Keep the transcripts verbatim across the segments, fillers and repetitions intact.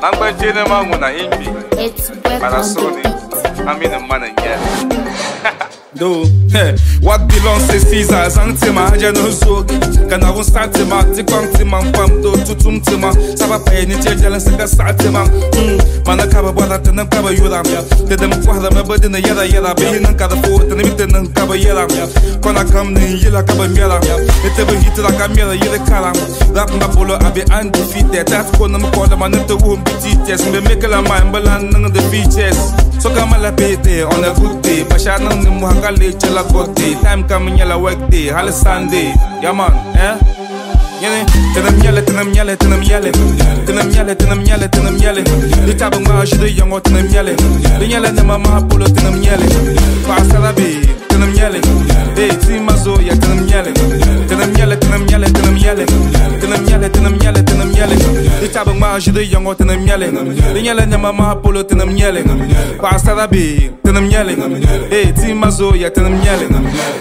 I'm going to tell them when I ain't me. It's work on the beat. I'm in a man again. Do what belongs to Caesar, Zantima, Jano Zog, can I won't start him out, the Quantima, Pamdo, Tutumtima, Sabapay, Nigeria, and Satima, Manakaba, and the Kaba Yuram, the Demquada, my body in the Yada Yada, being a Kada Fort, and the and Kaba Yada, Konakam, the Yela Kabamela, the Table Hit like a Mela, Yela Kalam, that Napolo, I be undefeated, that's Konam Kodam, and the womb, Petites, and the Mikala Mambalan, and the features. So come a pay on a good day, but I know the Muhakali Chela Gotti, time coming yellow work day, Hall Sunday, Yaman, eh? Tenam yellow, tenam yellow, tenam yellow, tenam yellow, tenam yellow, tenam yellow, the Tabama should the young or tenam yellow, the yellow Namama Polo tenam yellow, Pasalabi, tenam yellow, hey, Timazo, ya tenam yellow, tenam yellow, tenam yellow, tenam yellow, tenam yellow, tenam yellow, tenam yellow, the Tabama should the young or tenam yellow, the yellow Namama Polo tenam yellow, Pasalabi, tenam yellow, hey, Timazo, ya tenam yellow.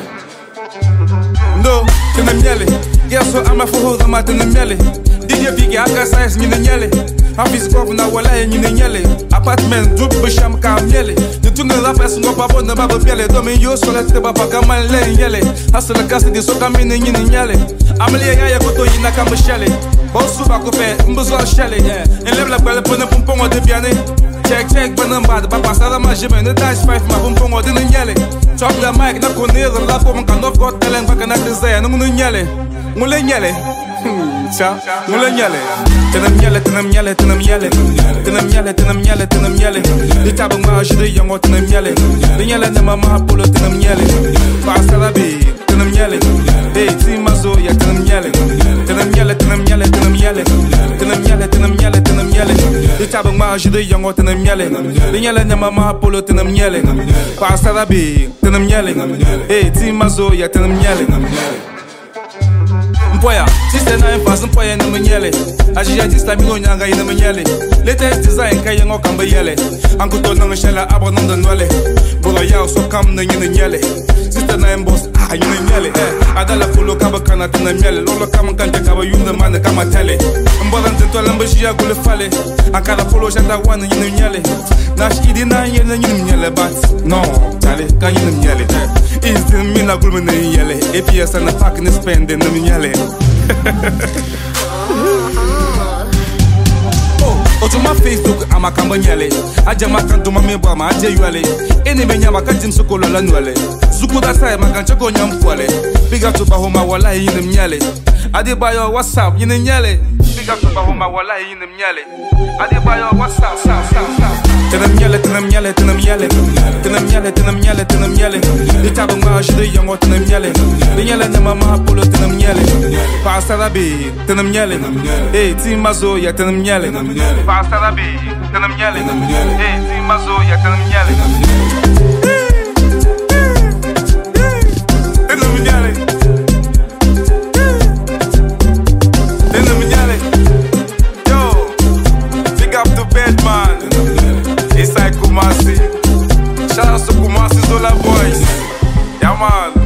No, tenam yellow. Yes, so I'm a fool, I'm at the Nelly. Did you figure I got size in the Nelly? I'm his governor, while I in the Nelly. Apartment, Duke Busham, Cam Nelly. The two little person go up on the Baba Belly. Don't mean you so let the Baba come and lay in Yelly. Hustle the custody, so come in in Yelly. I'm a lay, I go to Yinakam Shelly. Also, Bacope, Mbuzo Shelly, and live like Bella Puna Pumpong or the Piane. Check, check, but I'm bad, Papa Salama Jim, and the dice five, my Pumpong or the Yelly. Chop the mic, not go near the lap of Kanov got telling back and at the Zay, and the Yelly. Mulenyale, cha, mulenyale. Tenam yale, tenam yale, tenam yale, tenam yale, tenam yale, tenam yale. The Tabama should the young or tenam yale. The yale Namama Polo tenam yale. Pasalabi, tenam yale. Hey, Timazo, ya tenam yale. Tenam yale, tenam yale, tenam yale. Tenam yale, tenam yale, tenam yale. The Tabama should the young or tenam yale. The yale Namama Polo tenam yale. Pasalabi, tenam yale. Hey, Timazo, ya tenam yale. Mpoya, sister nine thousand poya in the Manyele. As you just time you know in the Manyele. Latest design Kayango Cambayele. Uncle Tono Shella Abon the Nwale. Boloya so come the Yele. Sister nine boss, ah, you know Yele. Adala Polo Cabacana to the Mele. Lolo Kamakan Takaba, you the man the Kamatele. Mbodan to Lambashia Gulefale. Akala Polo Shata one in the Yele. Nash Idina Yen and Yele, but no, Tally, can you Yele? Is the Mina Gulman Yele? A P S and a fucking spend in the Yele. Oh, to my Facebook, I'm a Cambanyale. I jamakan to my Mibama, I tell you, any Menyamaka Jim Sukolo Lanuele. Sukuda time, I can check on Yam Fuale. Big up to Bahoma Wala in the Miale. I did buy your WhatsApp in the Yale. Big up to Bahoma Wala in the Miale. I did buy your WhatsApp, South, South, South. Tenam yale, tenam yale, tenam yale, tenam yale, tenam yale, tenam yale. The Tabama should the young or tenam yale. The yale Namama Polo tenam yale. Pasalabi, tenam yale. Hey, Timazo, ya tenam yale. Pasalabi, tenam yale. Hey, Timazo, ya tenam yale. Tenam yale. Tenam yale. Yo, big up to Bedman. It's like Kumasi. Shout out to Kumasi Zola Boys. Yeah, man.